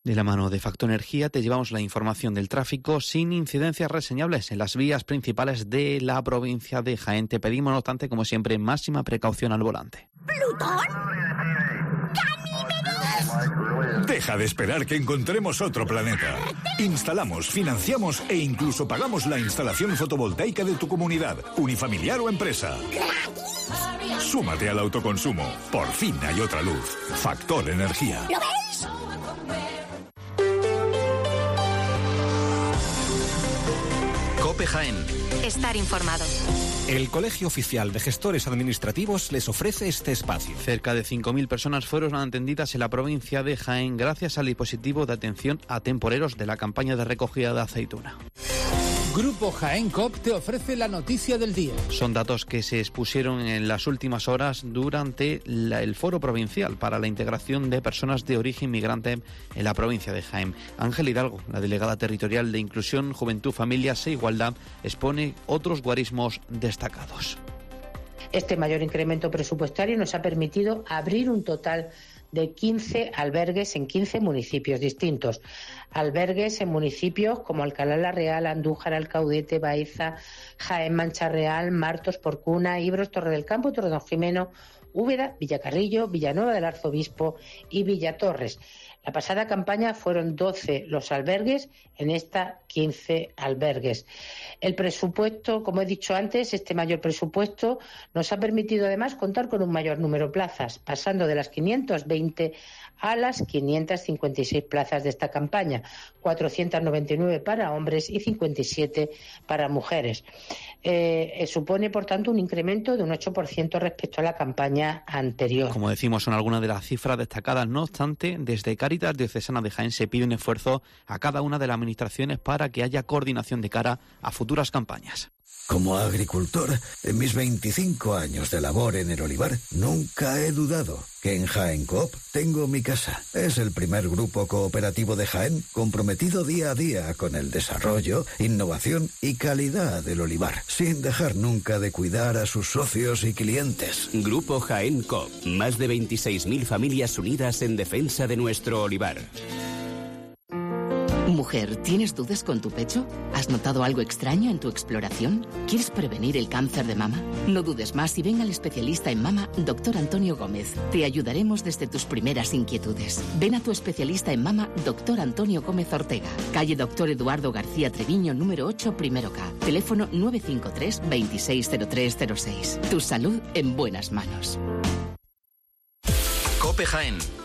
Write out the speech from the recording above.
De la mano de Factor Energía te llevamos la información del tráfico sin incidencias reseñables en las vías principales de la provincia de Jaén. Te pedimos, no obstante, como siempre, máxima precaución al volante. ¿Plutón? ¿Ganímedes? Deja de esperar que encontremos otro planeta. Instalamos, financiamos e incluso pagamos la instalación fotovoltaica de tu comunidad, unifamiliar o empresa. ¿Gratis? Súmate al autoconsumo. Por fin hay otra luz. Factor Energía. ¿Lo veis? COPE Jaén. Estar informado. El Colegio Oficial de Gestores Administrativos les ofrece este espacio. Cerca de 5.000 personas fueron atendidas en la provincia de Jaén gracias al dispositivo de atención a temporeros de la campaña de recogida de aceituna. Grupo Jaén COP te ofrece la noticia del día. Son datos que se expusieron en las últimas horas durante el foro provincial para la integración de personas de origen migrante en la provincia de Jaén. Ángel Hidalgo, la delegada territorial de Inclusión, Juventud, Familias e Igualdad, expone otros guarismos destacados. Este mayor incremento presupuestario nos ha permitido abrir un total de 15 albergues en 15 municipios distintos. Albergues en municipios como Alcalá la Real, Andújar, Alcaudete, Baeza, Jaén, Mancha Real, Martos, Porcuna, Ibros, Torre del Campo, Torredonjimeno, Úbeda, Villacarrillo, Villanueva del Arzobispo y Villatorres. La pasada campaña fueron 12 los albergues, en esta 15 albergues. El presupuesto, como he dicho antes, este mayor presupuesto nos ha permitido además contar con un mayor número de plazas, pasando de las 520 a las 556 plazas de esta campaña, 499 para hombres y 57 para mujeres. Supone, por tanto, un incremento de un 8% respecto a la campaña anterior. Como decimos, son algunas de las cifras destacadas. No obstante, desde Cáritas Diocesana de Jaén se pide un esfuerzo a cada una de las administraciones para que haya coordinación de cara a futuras campañas. Como agricultor, en mis 25 años de labor en el olivar, nunca he dudado que en Jaén Coop tengo mi casa. Es el primer grupo cooperativo de Jaén comprometido día a día con el desarrollo, innovación y calidad del olivar, sin dejar nunca de cuidar a sus socios y clientes. Grupo Jaén Coop, más de 26.000 familias unidas en defensa de nuestro olivar. Mujer, ¿tienes dudas con tu pecho? ¿Has notado algo extraño en tu exploración? ¿Quieres prevenir el cáncer de mama? No dudes más y ven al especialista en mama, Dr. Antonio Gómez. Te ayudaremos desde tus primeras inquietudes. Ven a tu especialista en mama, Dr. Antonio Gómez Ortega. Calle Dr. Eduardo García Treviño, número 8, primero K. Teléfono 953 260306. Tu salud en buenas manos. COPE Jaén.